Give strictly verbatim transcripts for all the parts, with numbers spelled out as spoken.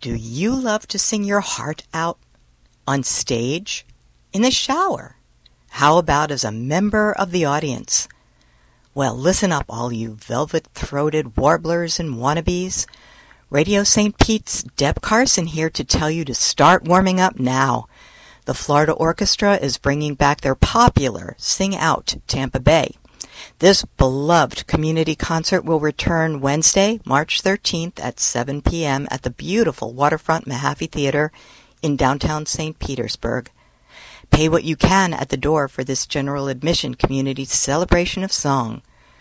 Do you love to sing your heart out on stage, in the shower? How about as a member of the audience? Well, listen up, all you velvet-throated warblers and wannabes. Radio Saint Pete's Deb Carson here to tell you to start warming up now. The Florida Orchestra is bringing back their popular Sing Out Tampa Bay. This beloved community concert will return Wednesday, March thirteenth at seven p.m. at the beautiful waterfront Mahaffey Theater in downtown Saint Petersburg. Pay what you can at the door for this general admission community celebration of song.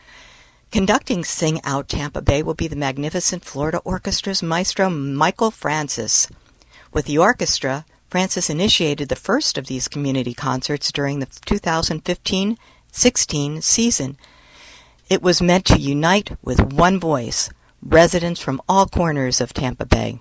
Conducting Sing Out Tampa Bay will be the magnificent Florida Orchestra's maestro Michael Francis. With the orchestra, Francis initiated the first of these community concerts during the two thousand fifteen sixteen season. It was meant to unite with one voice, residents from all corners of Tampa Bay.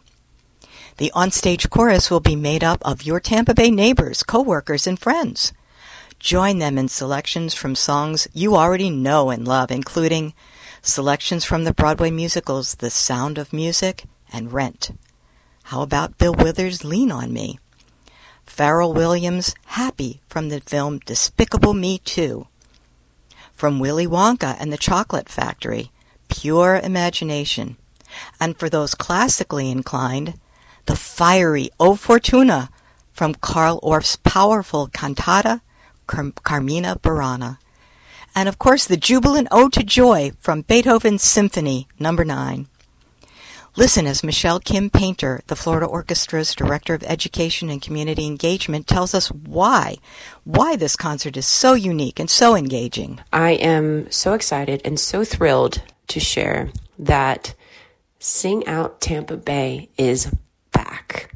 The onstage chorus will be made up of your Tampa Bay neighbors, co-workers, and friends. Join them in selections from songs you already know and love, including selections from the Broadway musicals The Sound of Music and Rent. How about Bill Withers' Lean on Me? Pharrell Williams' Happy from the film Despicable Me two. From Willy Wonka and the Chocolate Factory, Pure Imagination. And for those classically inclined, the fiery O Fortuna from Carl Orff's powerful cantata, Car- Carmina Burana. And of course, the jubilant Ode to Joy from Beethoven's Symphony Number nine. Listen as Michelle Kim Painter, the Florida Orchestra's Director of Education and Community Engagement, tells us why, why this concert is so unique and so engaging. I am so excited and so thrilled to share that Sing Out Tampa Bay is back.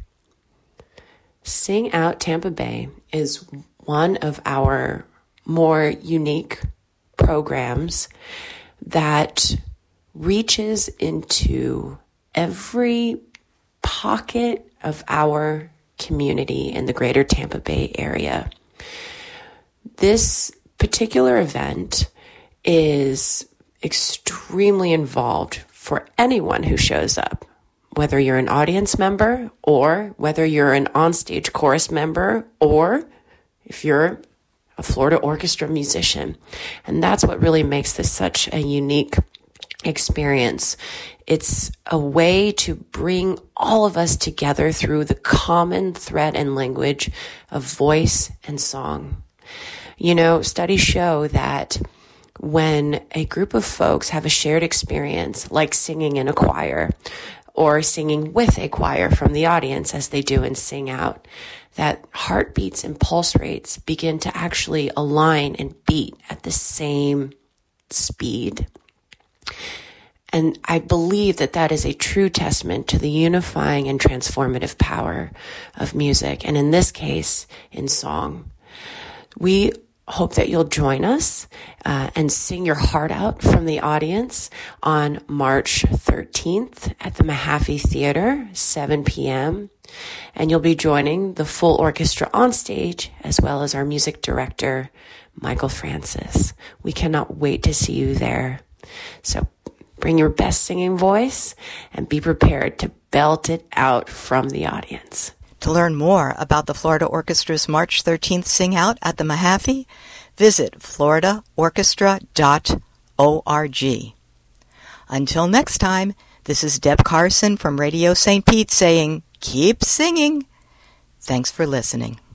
Sing Out Tampa Bay is one of our more unique programs that reaches into every pocket of our community in the greater Tampa Bay area. This particular event is extremely involved for anyone who shows up, whether you're an audience member or whether you're an onstage chorus member or if you're a Florida Orchestra musician. And that's what really makes this such a unique experience. It's a way to bring all of us together through the common thread and language of voice and song. You know, studies show that when a group of folks have a shared experience, like singing in a choir or singing with a choir from the audience as they do in Sing Out, that heartbeats and pulse rates begin to actually align and beat at the same speed. And I believe that that is a true testament to the unifying and transformative power of music, and in this case, in song. We hope that you'll join us uh, and sing your heart out from the audience on March thirteenth at the Mahaffey Theater, seven p.m., and you'll be joining the full orchestra on stage, as well as our music director, Michael Francis. We cannot wait to see you there. So bring your best singing voice and be prepared to belt it out from the audience. To learn more about the Florida Orchestra's March thirteenth Sing Out at the Mahaffey, visit florida orchestra dot org. Until next time, this is Deb Carson from Radio Saint Pete saying, keep singing. Thanks for listening.